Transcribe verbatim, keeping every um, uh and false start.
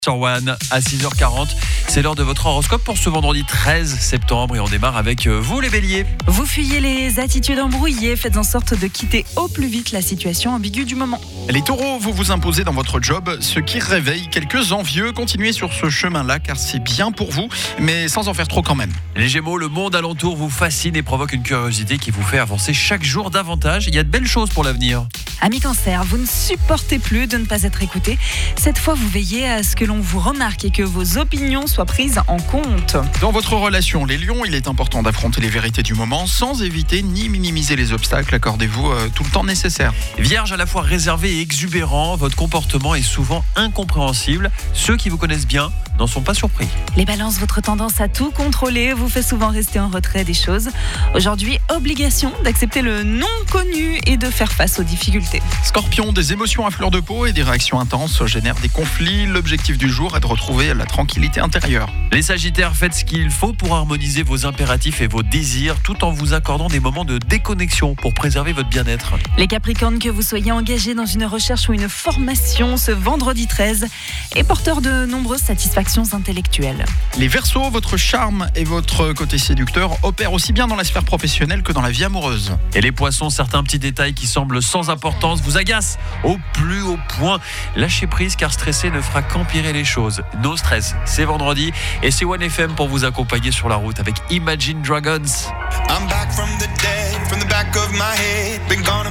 Sur One à six heures quarante, c'est l'heure de votre horoscope pour ce vendredi treize septembre et on démarre avec vous les béliers. Vous fuyez les attitudes embrouillées, faites en sorte de quitter au plus vite la situation ambiguë du moment. Les taureaux, vous vous imposez dans votre job, ce qui réveille quelques envieux. Continuez sur ce chemin-là car c'est bien pour vous, mais sans en faire trop quand même. Les gémeaux, le monde alentour vous fascine et provoque une curiosité qui vous fait avancer chaque jour davantage. Il y a de belles choses pour l'avenir. Amis cancer, vous ne supportez plus de ne pas être écouté. Cette fois, vous veillez à ce que l'on vous remarque et que vos opinions soient prises en compte. Dans votre relation, les lions, il est important d'affronter les vérités du moment sans éviter ni minimiser les obstacles. Accordez-vous euh, tout le temps nécessaire. Vierge, à la fois réservé et exubérant, votre comportement est souvent incompréhensible. Ceux qui vous connaissent bien n'en sont pas surpris. Les balances, votre tendance à tout contrôler vous fait souvent rester en retrait des choses. Aujourd'hui, obligation d'accepter le non connu et de faire face aux difficultés. Scorpion, des émotions à fleur de peau et des réactions intenses génèrent des conflits. L'objectif du jour est de retrouver la tranquillité intérieure. Les sagittaires, faites ce qu'il faut pour harmoniser vos impératifs et vos désirs tout en vous accordant des moments de déconnexion pour préserver votre bien-être. Les capricornes, que vous soyez engagés dans une recherche ou une formation, ce vendredi treize est porteur de nombreuses satisfactions intellectuelles. Les Verseaux, votre charme et votre côté séducteur opèrent aussi bien dans la sphère professionnelle que dans la vie amoureuse. Et les poissons, certains petits détails qui semblent sans importance vous agacent au plus haut point. Lâchez prise car stresser ne fera qu'empirer les choses. No stress, c'est vendredi et c'est One F M pour vous accompagner sur la route avec Imagine Dragons. I'm back from the dead, from the back of my head, been gone